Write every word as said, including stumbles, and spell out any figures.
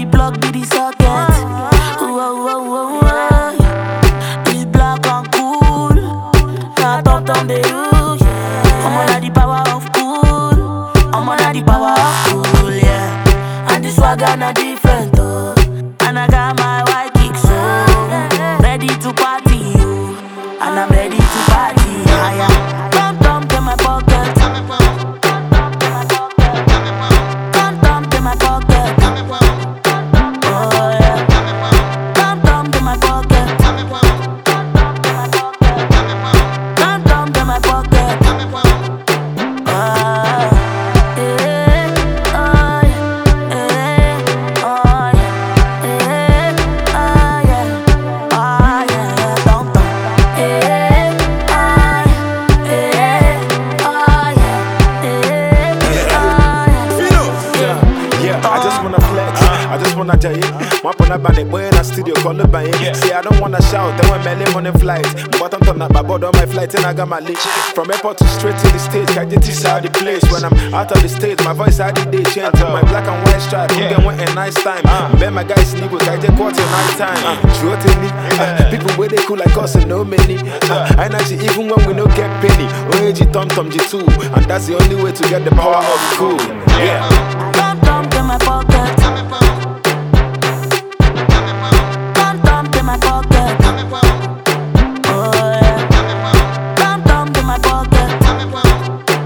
plug be the socket. Whoa, whoa, whoa, whoa. It's black and cool. Now top down the roof. I'm on the power of cool. I'm on the power of cool, yeah. And this swagger not different, oh. And I got my white kicks, so ready to party, oh. And I'm ready to party, higher. Come, come to my pocket. Come, come to my pocket. Oh yeah. Come, come to my pocket. Come, come to my pocket. Ah, eh, oh yeah, eh, oh yeah, eh, oh yeah, oh yeah, don't don't, eh, oh yeah, eh, oh yeah, eh, oh yeah. Yeah, I just wanna flex, I just wanna jay. One on a band, boy in a studio, call it by it. See, I don't wanna shout, then when my name on the flight. But I'm turning up my board on my flight, and I got my leash. From airport to straight to the stage, I get this out the place. When I'm out of the stage, my voice out the day change. My black and white stripe, you get one a nice time. Ben my guys sleep with, I just quarter night time. True to me, people where they cool like us and no many. I know even when we no get penny. O A G Tom Tom G two, and that's the only way to get the power of cool. Yeah. Come, come to my pocket. Come, come to my pocket. Oh yeah. Come, come to my pocket.